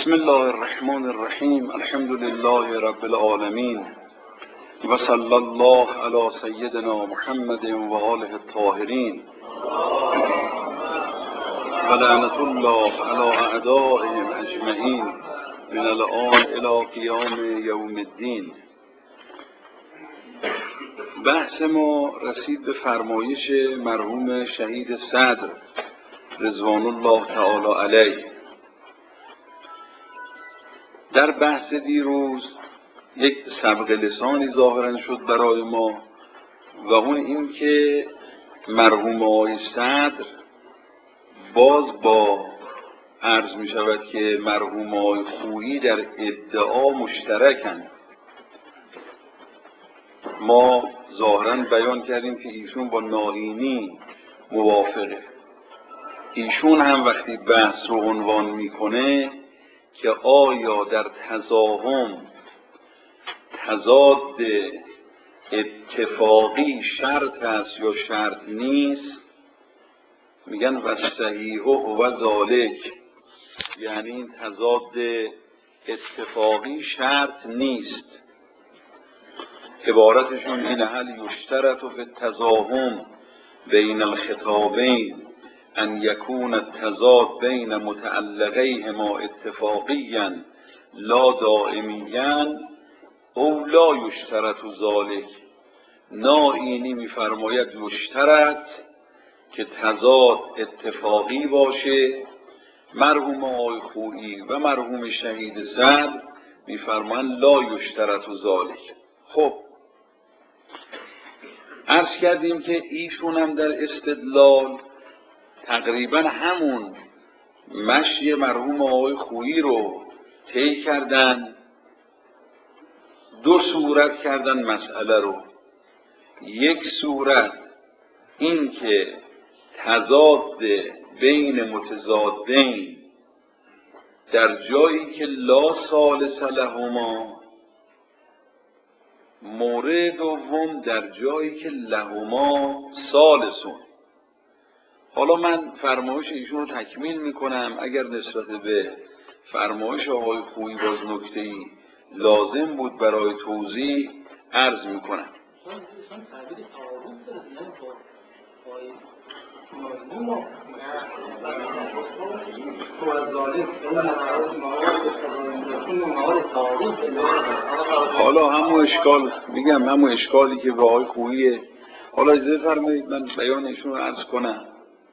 بسم الله الرحمن الرحیم. الحمد لله رب العالمین و صلی الله علی سیدنا محمد و آله الطاهرین و لعنت الله علی اعدائهم اجمعین من الآن الی قیام یوم الدین. بحث ما رسید به فرمایش مرحوم شهید صدر رضوان الله تعالی علیه. در بحث دیروز یک سبق لسانی ظاهرا شد برای ما و اون این که مرحوم آقای صدر باز با عرض می شود که مرحوم آقای خویی در ادعا مشترکند. ما ظاهرا بیان کردیم که ایشون با ناینی موافقه. ایشون هم وقتی بحث رو عنوان میکنه که آیا در تزاحم تضاد اتفاقی شرط است یا شرط نیست، میگن و صحیح و ذالک، یعنی این تضاد اتفاقی شرط نیست. عبارتشون اینه: هل یشترط فی التزاحم بین الخطابین ان یکون التضاد بین متعلقیهما اتفاقیا لا دائمیا او لا یشترط ذالک. ناینی میفرماید یشترط که تضاد اتفاقی باشه. مرحوم آقای خویی و مرحوم شهید صدر میفرمایند لا یشترط ذالک. خب عرض کردیم که ایشون هم در استدلال تقریبا همون مشی مرحوم آقای خویی رو طی کردن. دو صورت کردن مسئله رو. یک صورت این که تضاد بین متضادین در جایی که لا ثالث لهما، مورد دوم در جایی که لهما ثالثون. حالا من فرمایش ایشون رو تکمیل میکنم، اگر نسبت به فرمایش آقای خویی باز نکته‌ای لازم بود برای توضیح عرض میکنم. حالا همون اشکال میگم، همون اشکالی که به آقای خوییه. حالا اجازه فرمایید من بیان ایشون رو عرض کنم.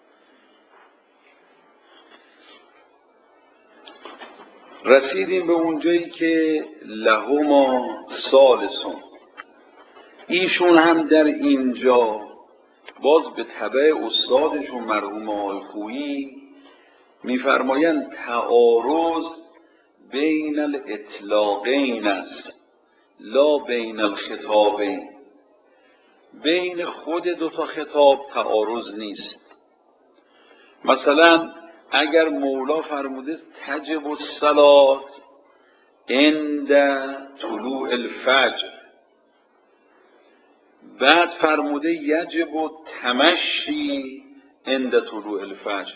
رسیدیم به اونجایی که لهما ثالثون. ایشون هم در اینجا باز به تبع استادشون مرحوم آقای خویی میفرمایند تعارض بین الاطلاقین است لا بین الخطابین. بین خود دو تا خطاب تعارض نیست. مثلا اگر مولا فرموده تجب الصلاة عند طلوع الفجر، بعد فرموده یجب التمشی عند طلوع الفجر.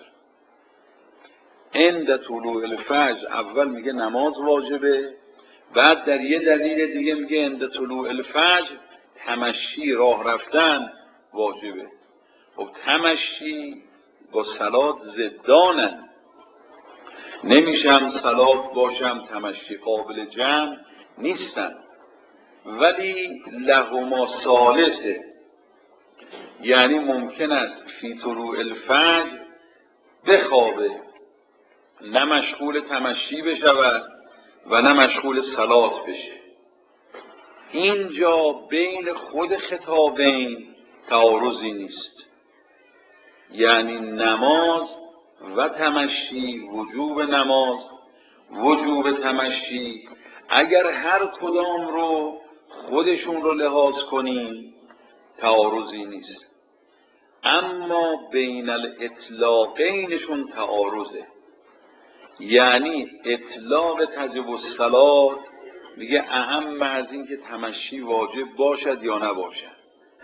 عند طلوع الفجر اول میگه نماز واجبه، بعد در یه دلیل دیگه میگه عند طلوع الفجر تمشی راه رفتن واجبه. خب تمشی با صلات ضدانن. نمیشم صلات باشم تمشی قابل جمع نیستن. ولی لهما ثالثه، یعنی ممکن است فی طلوع الفجر بخوابه، نه مشغول تمشی بشود و نه مشغول صلات بشه. اینجا بین خود خطابین تعارضی نیست، یعنی نماز و تمشی، وجوب نماز وجوب تمشی، اگر هر کدام رو خودشون رو لحاظ کنیم تعارضی نیست. اما بین الاطلاقینشون تعارضه. یعنی اطلاق تجب الصلاة میگه اهم از این که تمشی واجب باشد یا نباشد.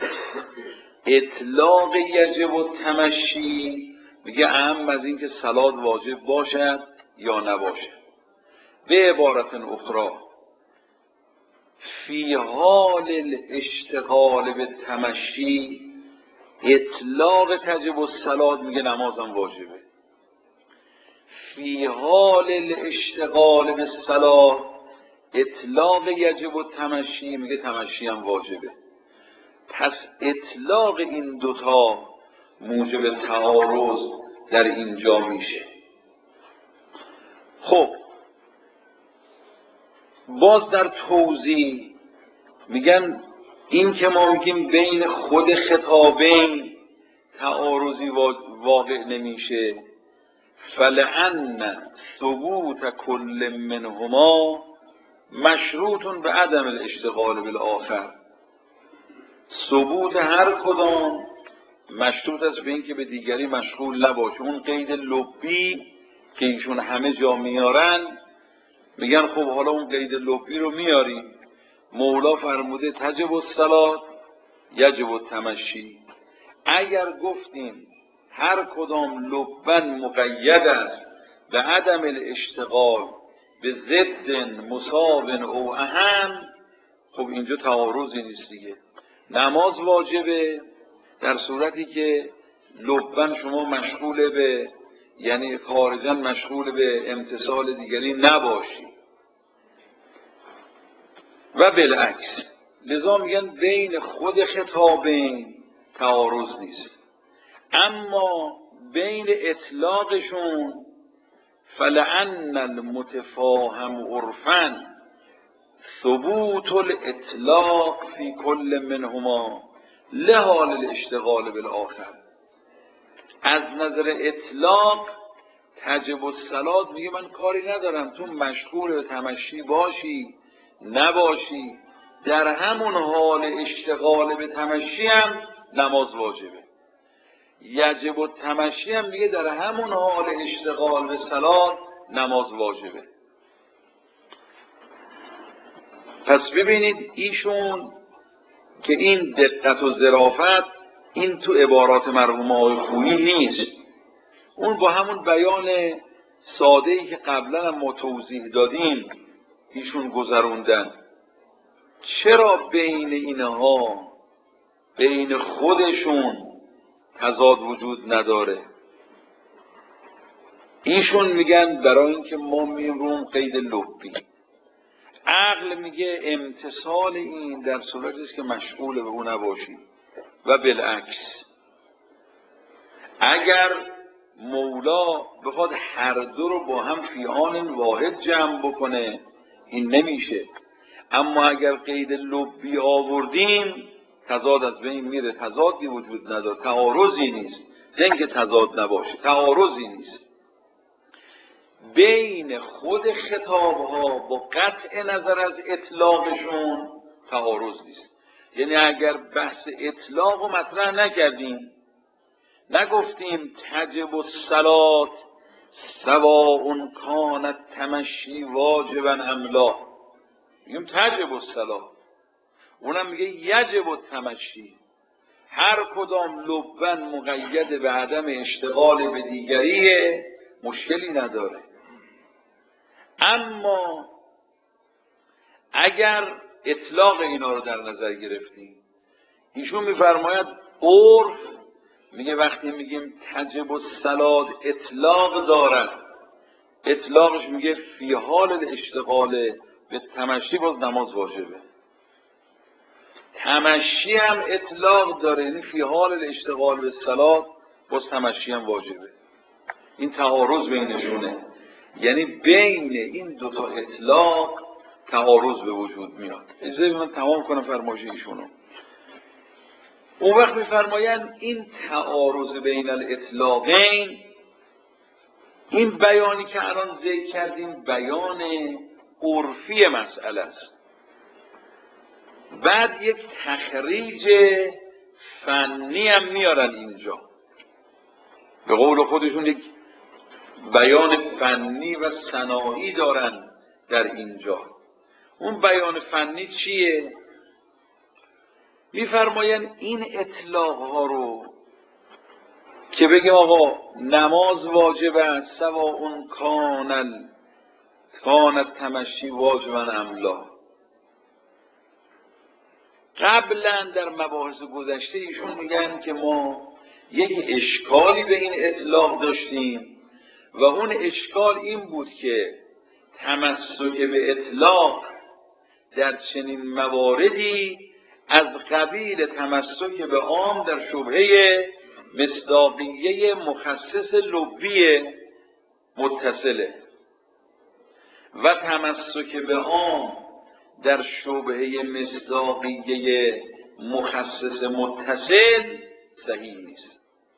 اطلاق یجب التمشی میگه اهم از این که صلات واجب باشد یا نباشد. به عبارت اخرى فی حال الاشتغال به تمشی اطلاق تجب الصلاة میگه نمازم واجبه. فی حال الاشتغال به صلاة اطلاق یجب التمشی میگه تمشی هم واجبه. پس اطلاق این دوتا موجب تعارض در اینجا میشه. خب باز در توضیح میگن این که ما میگیم بین خود خطابین تعارضی واقع نمیشه، فلأن ثبوت کل منهما مشروط به عدم الاشتغال بالآخر. ثبوت هر کدام مشروط است به این که به دیگری مشغول نباشه. اون قید لبی که ایشون همه جا میارن، میگن خب حالا اون قید لبی رو میاریم، مولا فرموده تجب الصلاة یجب التمشی. اگر گفتیم هر کدام لبن مقید است به عدم الاشتغال به ضد مساو او اهم، خب اینجا تعارضی نیست دیگه. نماز واجبه در صورتی که لبن شما مشغول به، یعنی خارجا مشغول به امتثال دیگری نباشی و بالعکس. لذا میگن بین خود خطابین تعارض نیست، اما بین اطلاقشون فلأن المتفاهم عرفاً ثبوت الاطلاق فی کل منهما لحال الاشتغال بالآخر. از نظر اطلاق تجب الصلاة میگه من کاری ندارم تو مشغول به تمشی باشی نباشی، در همون حال اشتغال به تمشی هم نماز واجبه. یجب التمشی هم میگه در همون حال اشتغال به صلاة نماز واجبه. پس ببینید ایشون که این دقت و ظرافت این تو عبارات مرحوم آقای خویی نیست، اون با همون بیان ساده‌ای که قبلا ما توضیح دادیم ایشون گذروندن. چرا بین اینها بین خودشون تضاد وجود نداره؟ ایشون میگن برای اینکه ما میرون قید لبی. عقل میگه امتثال این در صورتی است که مشغول به او نباشی و بالعکس. اگر مولا بخواد هر دو رو با هم فی آن واحد جمع بکنه این نمیشه، اما اگر قید لبی آوردیم تضاد از بین میره. تضادی وجود نداره، تعارضی نیست. نه اینکه تضاد نباشه، تعارضی نیست. بین خود خطابها با قطع نظر از اطلاقشون تعارض نیست. یعنی اگر بحث اطلاق رو مطرح نکردیم، نگفتیم تجب الصلاة سواء کانت تمشی واجبا ام لا، میگیم تجب الصلاة، اونم میگه یجب التمشی. هر کدام لبن مقید به عدم اشتغال به دیگریه، مشکلی نداره. اما اگر اطلاق اینا رو در نظر گرفتیم، ایشون میفرماید عرف میگه وقتی میگیم تجب الصلاة اطلاق دارد، اطلاقش میگه فی حال الاشتغال به تمشی باز نماز واجبه. تمشی هم اطلاق داره، یعنی فی حال الاشتغال به صلاة باز تمشی هم واجبه. این تعارض بینشونه، یعنی بین این دوتا اطلاق تعارض به وجود میاد. اجازه من تمام کنم فرمایش ایشونو. اون وقت میفرمایند این تعارض بین الاطلاقین، این بیانی که الان ذکر کردیم بیان عرفی مسئله است. بعد یک تخریج فنی هم میارن اینجا، به قول خودشون یک بیان فنی و صناعی دارن در اینجا. اون بیان فنی چیه؟ میفرماین این اطلاق ها رو که بگیم آقا نماز واجب است سواء کان کانت تمشی واجبا املا. قبلا در مباحث گذشته ایشون میگن که ما یک اشکالی به این اطلاق داشتیم و اون اشکال این بود که تمسک به اطلاق در چنین مواردی از قبیل تمسک به عام در شبهه مصداقیه مخصص لبی متصله و تمسک به عام در شبهه مصداقیه مخصص متصل صحیح نیست.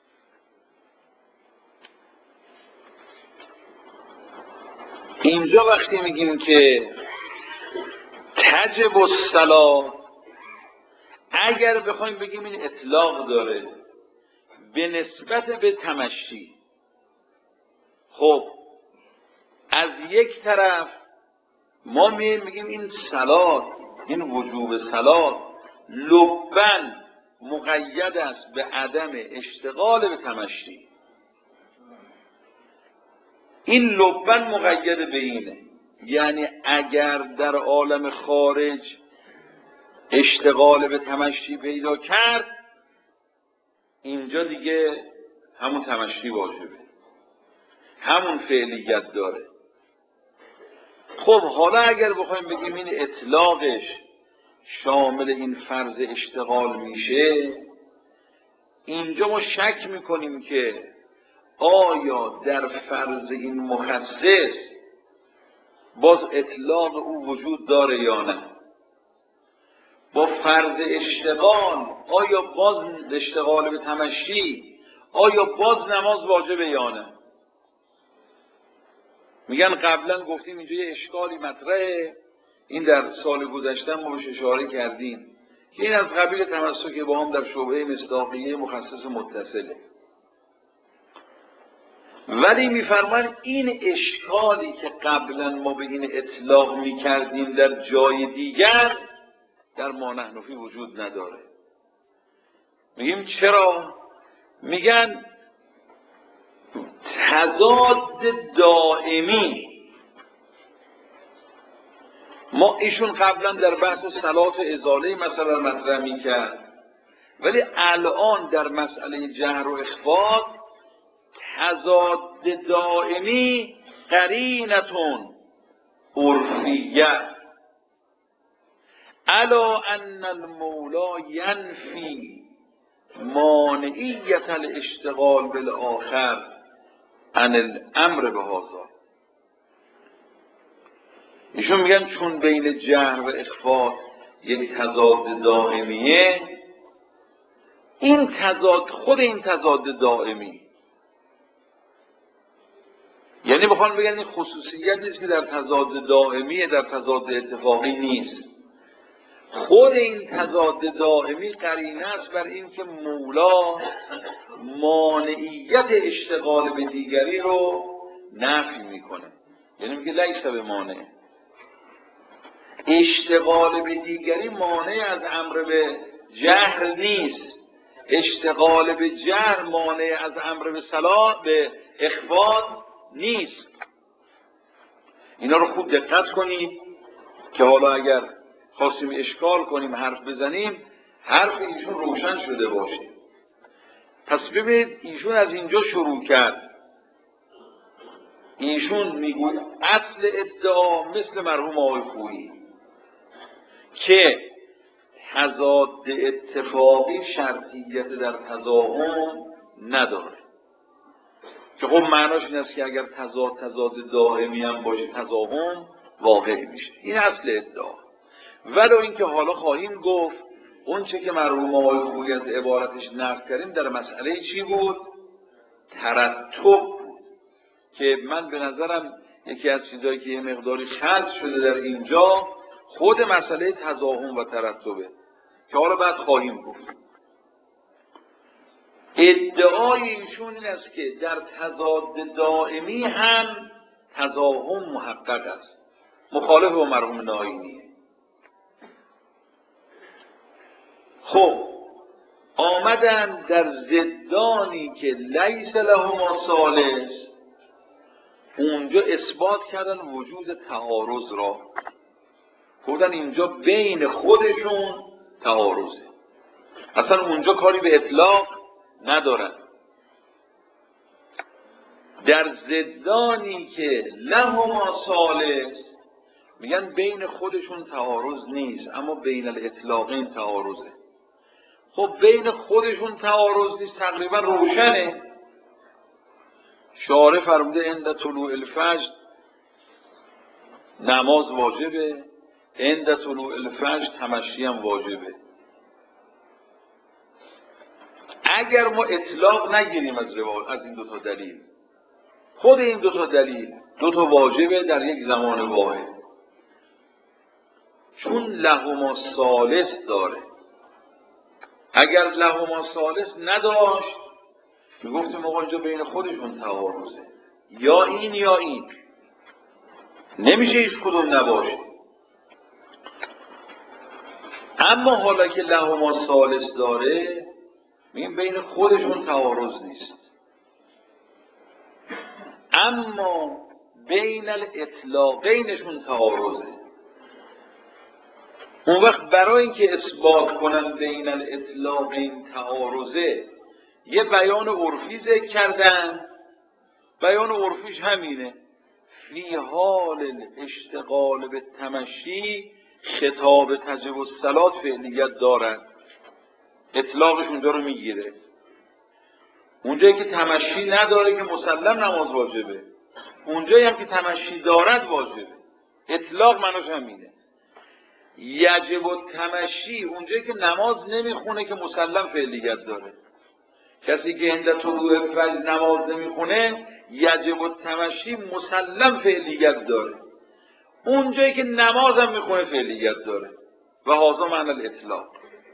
اینجا وقتی میگیم که تجب الصلاة، اگر بخوایم بگیم این اطلاق داره به نسبت به تمشی، خب از یک طرف ما میگیم این صلات، این وجوب صلات لبن مقید است به عدم اشتغال به تمشی. این لبن مقید به اینه، یعنی اگر در عالم خارج اشتغال به تمشی پیدا کرد، اینجا دیگه همون تمشی واجبه، همون فعلیت داره. خب حالا اگر بخوایم بگیم این اطلاقش شامل این فرض اشتغال میشه، اینجا ما شک میکنیم که آیا در فرض این مخصص باز اطلاق او وجود داره یا نه. با فرض اشتغال آیا باز اشتغال به تمشی، آیا باز نماز واجبه یا نه. میگن قبلا گفتیم اینجا یه اشکالی مطرحه، این در سال گذشته ما بهش اشاره کردیم که این از قبیل تمسک با هم در شبهه مصداقیه مخصص متصله. ولی میفرمان این اشکالی که قبلا ما به این اطلاق میکردیم در جای دیگر در ما نحنفی وجود نداره. میگیم چرا؟ میگن تضاد دائمی. ما ایشون قبلا در بحث صلات ازاله مثلا مطرح میکرد، ولی الان در مسئله جهر و اخفاء تضاد دائمی قرینتون عرفیه الا ان المولا ینفی مانعیت الاشتغال بالآخر عن الامر بهذا. ایشون میگن چون بین جهر و اخفاء یک تضاد دائمیه، این تضاد، خود این تضاد دائمی، یعنی بخوان بگن این خصوصیت نیست که در تضاد دائمیه، در تضاد اتفاقی نیست. خود این تضاد دائمی قرینه است بر این که مولا مانعیت اشتغال به دیگری رو نفی میکنه. یعنی میگه لیس به مانع، اشتغال به دیگری مانع از امر به جهر نیست، اشتغال به جهر مانع از امر به صلاح به اخفاء نیست. اینا رو خوب دقت کنید که حالا اگر خواستیم اشکال کنیم، حرف بزنیم، حرف ایشون روشن شده باشه. پس ببینید ایشون از اینجا شروع کرد. ایشون میگوید اصل ادعا مثل مرحوم آقای خویی که تضاد اتفاقی شرطیت در تضاهم نداره، که خب معناش این است که اگر تضاد دائمی هم باشه تضاهم واقعی میشه. این اصل ادعا. ولو اینکه حالا خواهیم گفت اون چه که مرحوم آقای خویی از عبارتش نقل کردیم در مسئله چی بود؟ ترتب بود، که من به نظرم یکی از چیزایی که یه مقداری خلط شده در اینجا خود مسئله تضاهم و ترتبه که حالا بعد خواهیم گفت. ادعای ایشون این است که در تضاد دائمی هم تضاهم محقق است، مخالف با مرحوم ناینیه. خب آمدن در ضدانی که لیس لهما ثالث، اونجا اثبات کردن وجود تعارض را، گفتن اینجا بین خودشون تعارضه، اصلا اونجا کاری به اطلاق ندارن. در ضدانی که لهما ثالث میگن بین خودشون تعارض نیست، اما بین الاطلاقین تعارضه. خب بین خودشون تعارض نیست تقریبا روشنه. شارع فرموده عند طلوع الفجر نماز واجبه، عند طلوع الفجر تمشی هم واجبه. اگر ما اطلاق نگیریم از این دوتا دلیل، خود این دوتا دلیل دوتا واجبه در یک زمان واحد، چون لهما ثالث داره. اگر لهما ثالث نداشت میگفتیم آقا اینجا بین خودشون تعارضه، یا این یا این، نمیشه هیچ کدوم نباشه. اما حالا که لهما ثالث داره میگیم بین خودشون تعارض نیست، اما بین الاطلاقینشون تعارضه. اون وقت برای اینکه اثبات کنن بین الاطلاقین تعارضه یه بیان عرفی ذکر کردن. بیان عرفیش همینه: فی حال اشتغال به تمشی خطاب تجب الصلات فعلیت دارد. اطلاقش اونجا رو میگیره. اونجایی که تمشی نداره که مسلم نماز واجبه، اونجایی هم که تمشی دارد واجبه. اطلاق معناش همینه. یجب التمشی اونجایی که نماز نمیخونه که مسلم فعلیت داره. کسی که عند طلوع الفجر نماز نمیخونه یجب التمشی مسلم فعلیت داره. اونجایی که نماز هم میخونه فعلیت داره. و هذا معنی الاطلاق.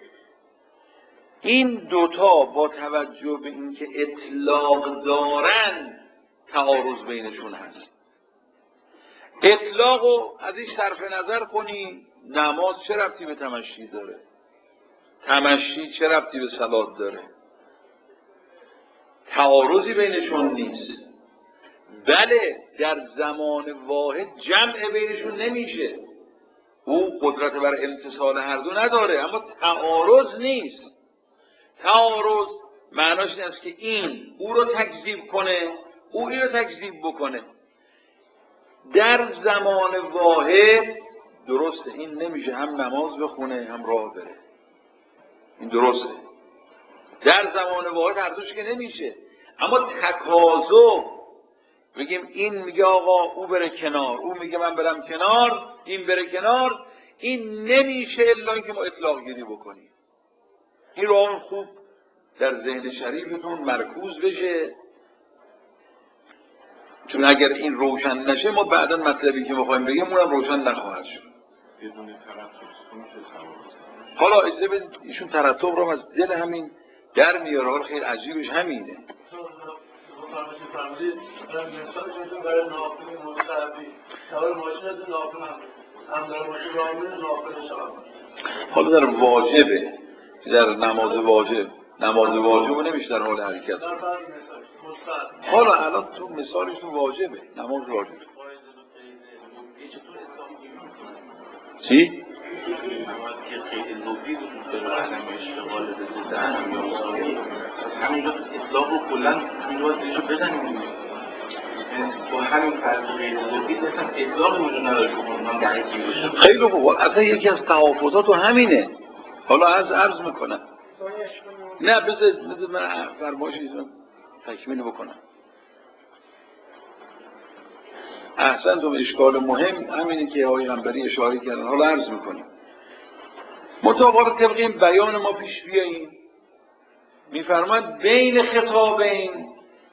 این دوتا با توجه به اینکه اطلاق دارن تعارض بینشون هست. اطلاق رو از این صرف نظر کنی، نماز چه ربطی به تمشی داره؟ تمشی چه ربطی به صلات داره؟ تعارضی بینشون نیست. بله در زمان واحد جمع بینشون نمیشه، او قدرت بر امتصال هر دو نداره، اما تعارض نیست. تعارض معناش این است که این او رو تکذیب کنه، او این رو تکذیب بکنه. در زمان واحد درسته این نمیشه هم نماز بخونه هم راه بره، این درسته. در زمان واحد هر دوش که نمیشه، اما تکاذب بگیم این میگه آقا او بره کنار، او میگه من برم کنار، این بره کنار، این نمیشه الا اینکه ما اطلاق گیری بکنیم. این رو خوب در ذهن شریفتون مرکوز بشه، چون اگر این روشن نشه ما بعدا مطلبی که میخوایم بگیم اونم روشن نخواهد شد. حالا اجازه بدید ایشون ترتب رو از دل همین در میاره. حالا خیلی عجیبش همینه. حالا در واجبه، در نماز واجب نمیشه در حال حرکت. حالا الان تو مثالش تو واجبه، نماز واجبه. چی؟ همینجا اطلاق رو کلن این باید ریشو بزنیم با همین فرض غیر لوگی اصلا اطلاق وجود نداره که من دقیقی باشه. خیلی خوب. اصلا یکی از تحافظات همینه. حالا عرض میکنم. نه بذار من فرمایشی تکمیل بکنم. احسن تو اشکال مهم همینه که آقای غنبری اشاره کردن. حالا عرض میکنیم. مطابق طبق این بیان ما پیش بیاییم. میفرماد بین خطابین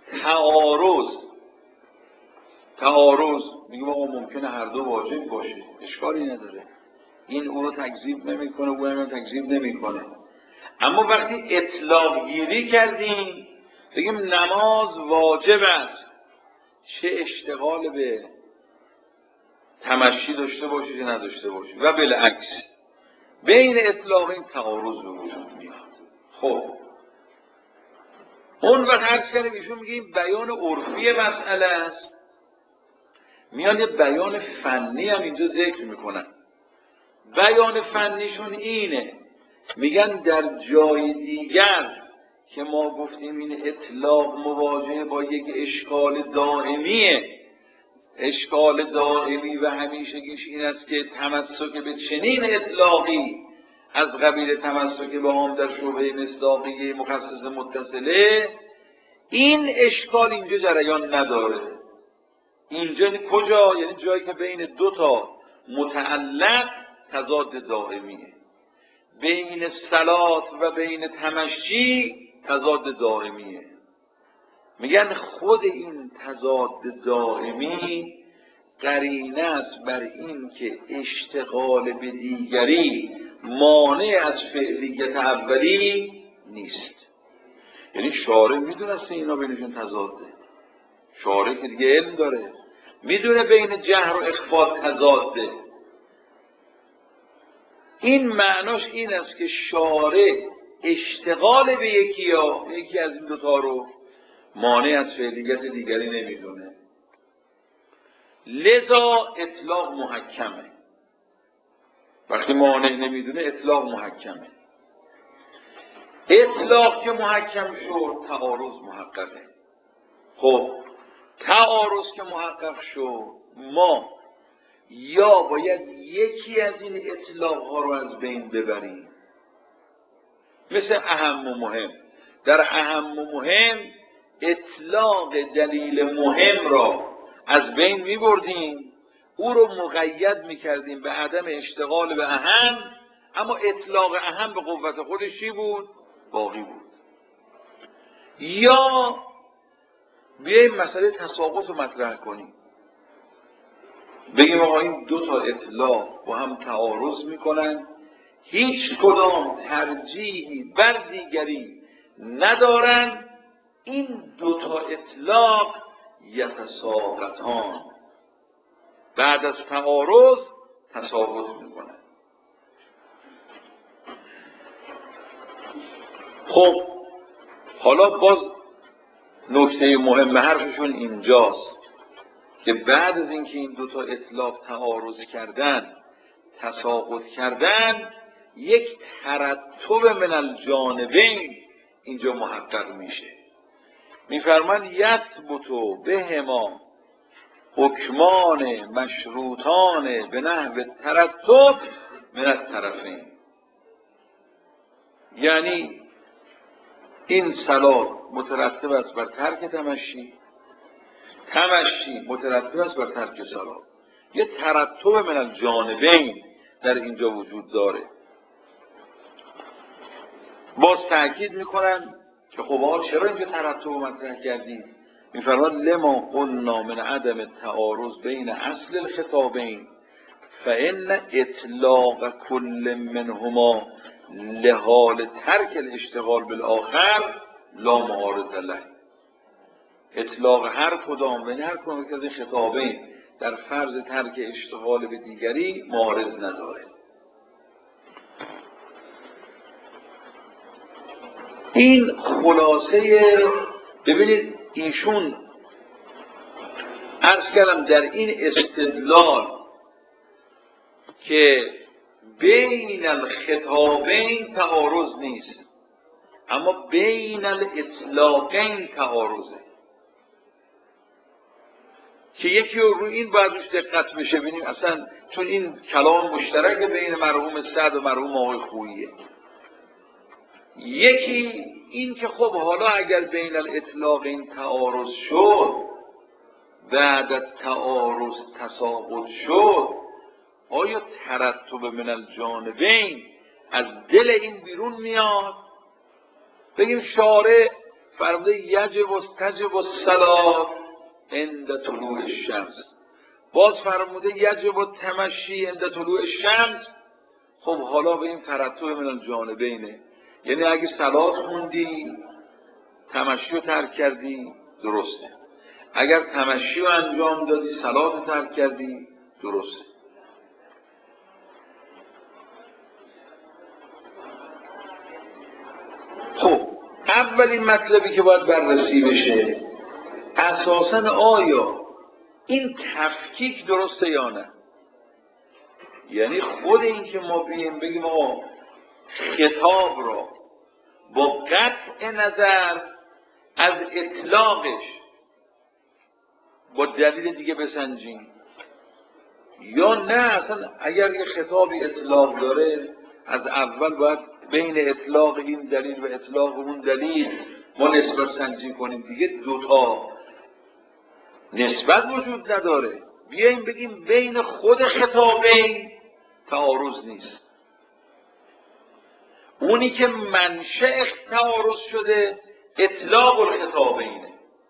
تعارض میگم آقا ممکنه هر دو واجب باشه، اشکالی نداره، این اونو تکذیب نمیکنه، اون اینو تکذیب نمیکنه. اما وقتی اطلاق گیری کردیم بگیم نماز واجب است، چه اشتغال به تمشی داشته باشه چه نداشته باشه و بالعکس، بین اطلاقین تعارض به وجود میاد. خب اون وقت عرض کردیم ایشون میگه این بیان عرفی مسئله است. میان یه بیان فنی هم اینجا ذکر میکنن. بیان فنیشون اینه، میگن در جای دیگر که ما گفتیم این اطلاق مواجهه با یک اشکال دائمیه، اشکال دائمی و همیشگیش این است که تمسک به چنین اطلاقی از قبیل تمسک به عام در شبهه مصداقیه مخصص متصله، این اشکال اینجا جریان نداره. اینجا کجا؟ یعنی جایی که بین دو تا متعلق تضاد دائمیه، بین صلات و بین تمشی تضاد دائمیه. میگن خود این تضاد دائمی قرینه است بر این که اشتغال به دیگری مانع از فعلیت اولی نیست. یعنی شارع میدونست اینا بینشون تضاده، شارع که دیگه علم داره، میدونه بین جهر و اخفا تضاده. این معناش این است که شارع اشتغال به یکی از این دوتا رو مانع از فعلیت دیگری نمیدونه، لذا اطلاق محکمه. وقتی مانع نمیدونه اطلاق محکمه. اطلاق که محکم شد تعارض محققه. خب تعارض که محقق شد، ما یا باید یکی از این اطلاق ها رو از بین ببریم، مثل اهم و مهم. در اهم و مهم اطلاق دلیل مهم را از بین می بردیم، او رو مقید می کردیم به عدم اشتغال به اهم، اما اطلاق اهم به قوت خودش چی بود؟ باقی بود. یا بیاییم مسئله تساقط رو مطرح کنیم، بگیم آقا این دو تا اطلاق با هم تعارض میکنن، هیچ کدام ترجیحی بر دیگری ندارن، این دو تا اطلاق یتساقطان، بعد از تعارض تساقط میکنن. خب حالا باز نکته مهم حرفشون اینجاست که بعد از اینکه این دوتا اطلاق تعارض کردن، تساقط کردن، یک ترتب من الجانبین اینجا محقق میشه. میفرمان یثبت بهما حکمان مشروطان به نحو ترتب من الطرفین. یعنی این صلات مترتب است بر ترک تمشی، تمشی مترتب است بر ترک صلات. یه ترتب من الجانبین در اینجا وجود داره. باز تأکید میکنن که خب چرا اینجا ترتب مطرح کردیم؟ میفرماد لما قلنا من عدم تعارض بین اصل الخطابین فإن اطلاق کل منهما لحال ترک الاشتغال بالآخر لا معارض له. اطلاق هر کدام و هر کدام از خطابین در فرض ترک اشتغال به دیگری معارض نداره. این خلاصه. ببینید ایشون عرض کردم در این استدلال که بین الخطابین تعارض نیست، اما بین الاطلاقین تعارضه، که یکی رو این باید روش دقت بشه ببینیم اصلا، چون این کلام مشترک بین مرحوم سعد و مرحوم آقای خوییه. یکی این که خب حالا اگر بین الاطلاقین تعارض شد، بعد از تعارض تساقط شد، آیا ترتب من الجانبین از دل این بیرون میاد؟ بگیم شارع فرموده یجب و تجب الصلاة عند طلوع الشمس، باز فرموده یجب و تمشی عند طلوع الشمس. خب حالا به این ترتب من الجانبینه، یعنی اگه صلات خوندی تمشی رو ترک کردی درسته، اگر تمشی رو انجام دادی صلات رو ترک کردی درسته. خب اولین مطلبی که باید بررسی بشه اساساً آیا این تفکیک درسته یا نه؟ یعنی خود این که ما بگیم آقا خطاب را با قطع نظر از اطلاقش با دلیل دیگه بسنجیم، یا نه اصلا اگر یه خطابی اطلاق داره از اول باید بین اطلاق این دلیل و اطلاق اون دلیل ما نسبت سنجی کنیم. دیگه دوتا نسبت وجود نداره. بیاییم بگیم بین خود خطابین تعارض نیست، اونی که منشأ تعارض شده اطلاق الخطابینه.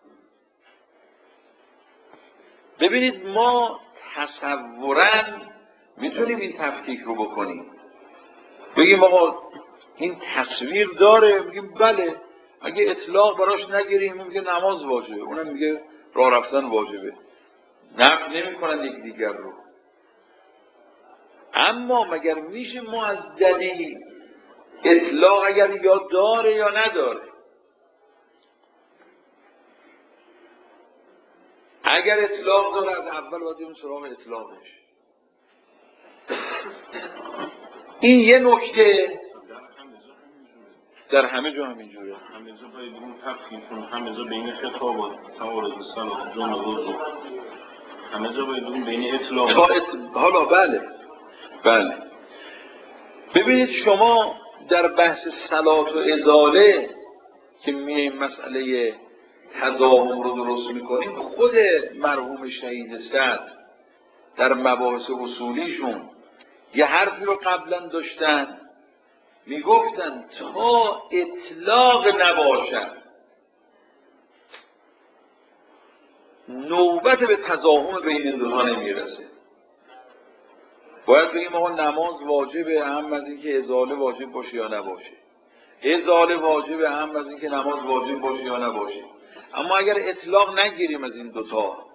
ببینید ما تصوراً میتونیم این تفکیک رو بکنیم، بگیم آقا این تصویر داره، بگیم بله اگه اطلاق براش نگیریم میگه نماز واجبه، اونم میگه راه رفتن واجبه، نقد نمی کنن یک دیگر رو. اما مگر میشه ما از دلیل اطلاق اگر یا داره یا نداره، اگر اطلاق داره از اول باید بریم سراغ اطلاقش. این یه نکته در همه جا همینجوره. همه جا باید اون تفکیک کنه، همه جا بین خطاب و تعارض صلاح جمله وضو، همه جا باید اون بین اطلاق حالا بله ببینید شما در بحث صلات و ازاله که میایم مسئله تضاهم رو درست میکنیم، خود مرحوم شهید صدر در مباحث اصولیشون یه حرفی رو قبلا داشتن، میگفتن تا اطلاق نباشد نوبت به تضاهم بین این دوتا نمیرسه. باید بگیم آقا نماز واجبه اهم از اینکه ازاله واجب باشه یا نباشه، ازاله واجبه اهم از اینکه نماز واجب باشه یا نباشه. اما اگر اطلاق نگیریم از این دوتا،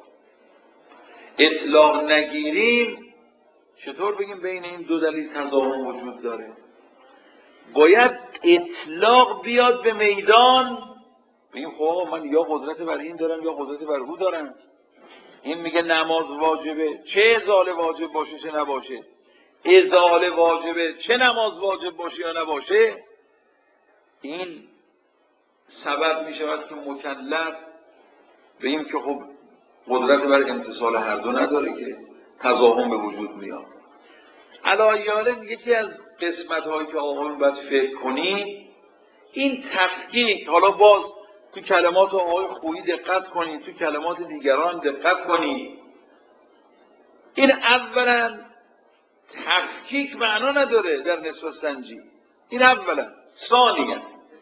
اطلاق نگیریم، چطور بگیم بین این دو دلیل تضاهم وجود داره؟ باید اطلاق بیاد به میدان، بگیم خب من یا قدرت بر این دارم یا قدرت بر او دارم. این میگه نماز واجبه، چه ازاله واجب باشه چه نباشه، ازاله واجبه چه نماز واجب باشه یا نباشه. این سبب میشود که مکلف بگیم که خب قدرت بر امتصال هر دو نداره که تضاهم به وجود میاد. علایالم یکی از قسمت هایی که آقایون باید فکر کنید این تفکیک، حالا باز تو کلمات آقای خویی دقت کنید، تو کلمات دیگران دقت کنید. این اولا تفکیک معنا نداره در نسبت سنجی، این اولا. ثانیا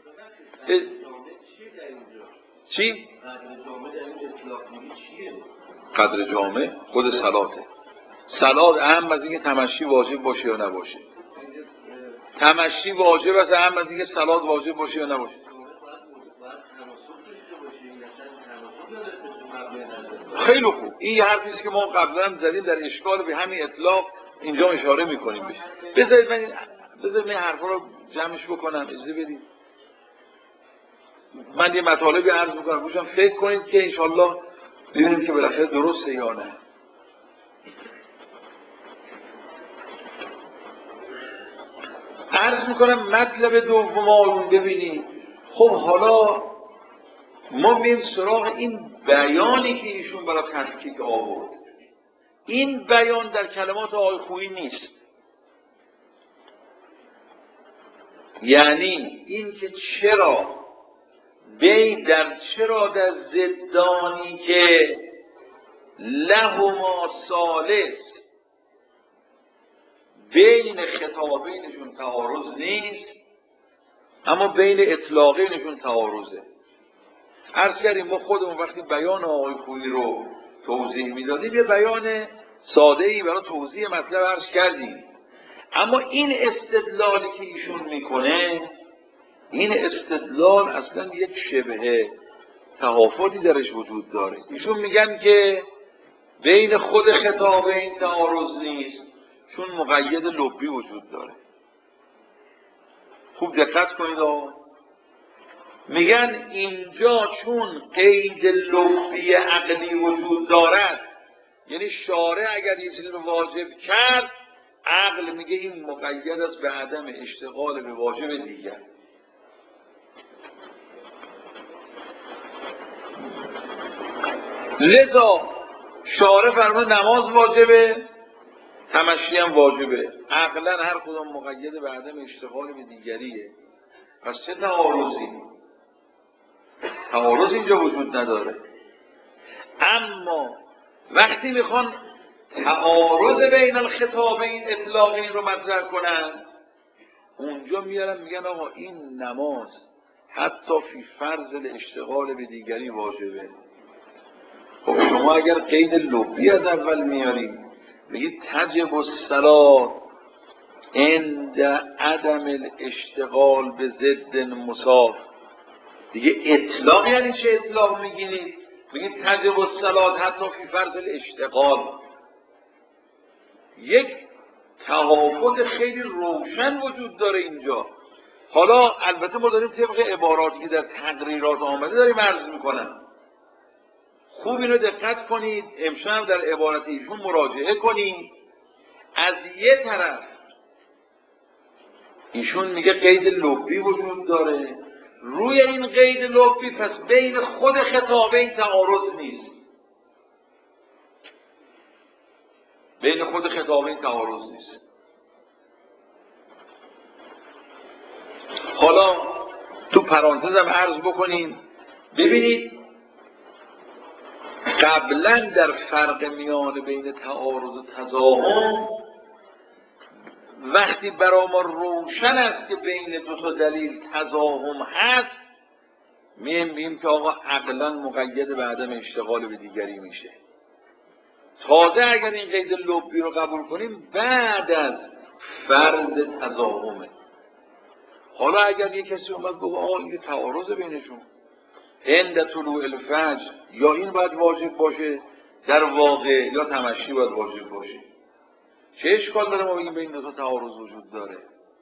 چی؟ قدر جامع خود صلاته. صلات اهم از اینکه تمشی واجب باشه یا نباشه، تمشی واجب است اهم از اینکه صلات واجب باشه یا نباشه. خیلی خوب، این یه حرفی است که ما قبلا زدیم در اشکال به همین اطلاق اینجا اشاره میکنیم بهش. بذارید من این حرفا رو جمعش بکنم، اجازه بدید من یه مطالبی عرض میکنم روشم فکر کنید که انشالله ببینیم که بالاخره درسته یا نه. عرض میکنم مطلب دوم آیون ببینید. خب حالا ما میریم سراغ این بیانی که ایشون برای تفکیک آورد. این بیان در کلمات آقای خویی نیست. یعنی این که چرا در ضدانی که لهما ثالث بین خطابینشون تعارض نیست اما بین اطلاقینشون تعارضه. عرض کردیم ما خودمون وقتی بیان آقای خویی رو توضیح میدادیم یه بیان ساده‌ای برای توضیح مطلب عرض کردیم، اما این استدلالی که ایشون میکنه، این استدلال اصلا یک شبه تهافتی درش وجود داره. ایشون میگن که بین خود خطابین تعارض نیست چون مقید لبی وجود داره. خوب دقت کنید آقا، میگن اینجا چون قید لفظی عقلی وجود دارد یعنی شارع اگر یه چیزی رو واجب کرد، عقل میگه این مقید است به عدم اشتغال به واجب دیگر. لذا شارع فرمود نماز واجبه، تمشی هم واجبه. عقلا هر کدام مقید به عدم اشتغال به دیگریه. پس چه تعارضی؟ تعارض اینجا وجود نداره. اما وقتی میخوان تعارض بین الخطابین اطلاق این رو مطرح کنن، اونجا میارن میگن آقا این نماز حتی فی فرض الاشتغال به دیگری واجبه. خب شما اگر قید لغوی از اول میارید بگید تجب الصلاة عند عدم الاشتغال به ضد مساف، دیگه اطلاق یعنی چه اطلاق میگیرید؟ بگید تجب الصلاة حتی فی فرض الاشتغال. یک توافق خیلی روشن وجود داره اینجا. حالا البته ما داریم طبق عباراتی که در تقریرات آمده داریم عرض میکنم. خوب اینو دقت کنید، امشب در عبارت ایشون مراجعه کنید. از یه طرف ایشون میگه قید لغوی وجود داره، روی این قید لغوی پس بین خود خطابین تعارض نیست. بین خود خطابین تعارض نیست. حالا تو پرانتزم عرض بکنیم ببینید قبلا در فرق میان بین تعارض و تضاهم وقتی برای ما روشن است که بین دو تا دلیل تضاهم هست، میگیم که آقا عقلا مقید به عدم اشتغال به دیگری میشه. تازه اگر این قید لغوی رو قبول کنیم بعد از فرض تضاهمه. حالا اگر یک کسی اومد بگه آقا این تعارض بینشون عند طلوع الفجر، یا این باید واجب باشه در واقع یا تمشی باید واجب باشه، چه اشکال داره ما بگیم بین دو تا تعارض وجود داره؟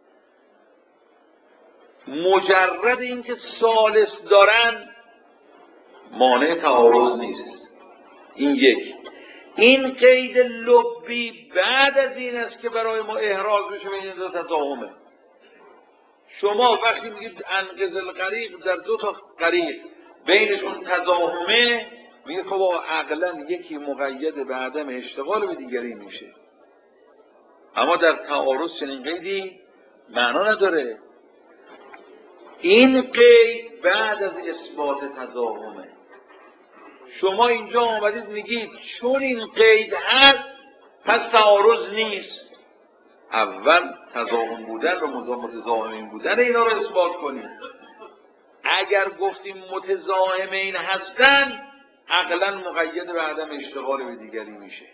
مجرد اینکه ثالث دارن مانع تعارض نیست. این یک. این قید لغوی بعد از این است که برای ما احراز بشه بین دو تا تضاهمه. شما وقتی میگید انقذ الغریق در دو تا غریق بینشون تضاهمه، میگه خب عقلا یکی مقید به عدم اشتغال به دیگری میشه. اما در تعارض چنین قیدی معنا نداره. این قید بعد از اثبات تضاهمه. شما اینجا آمدید میگید چون این قید هست پس تعارض نیست. اول تضاهم بودن و متضاهمین بودن اینا رو اثبات کنید. اگر گفتیم متضاهمین هستن عقلا مقید به عدم اشتغال به دیگری میشه.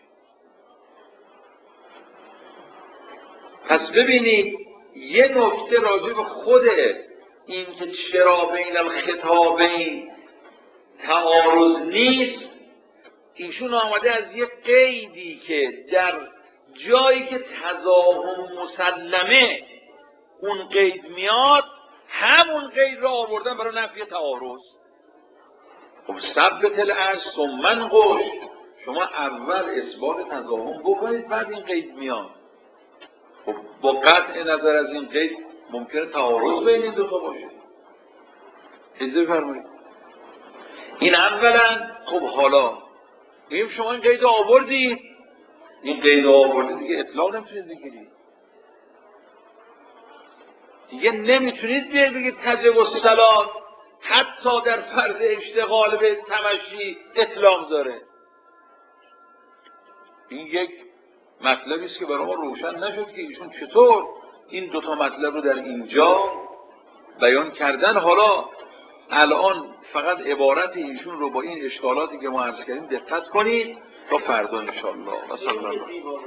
پس ببینید یه نکته راجع به خود این که چرا بین الخطابین تعارض نیست، ایشون آمده از یه قیدی که در جایی که تضاهم مسلمه اون قید میاد همون قید را آوردن برای نفی تعارض. خب ثبت العرض ثم انقش، شما اول اثبات تضاهم بکنید بعد این قید میاد. خب با قطع نظر از این قید ممکنه تعارض بین این دو تا باشه. اجازه بفرمایید. این اولا. خب حالا میگیم شما این قید آوردید، این قید آوردید دیگه اطلاق نمیتونید بگیرید. دیگه نمیتونید بگید تجب الصلاة حتی در فرض اشتغال به تمشی اطلاق داره. این یک مطلبی است که برای ما روشن نشد که ایشون چطور این دوتا مطلب رو در اینجا بیان کردن. حالا الان فقط عبارت ایشون رو با این اشکالاتی که ما عرض کردیم دقت کنید تا فردا انشاءالله.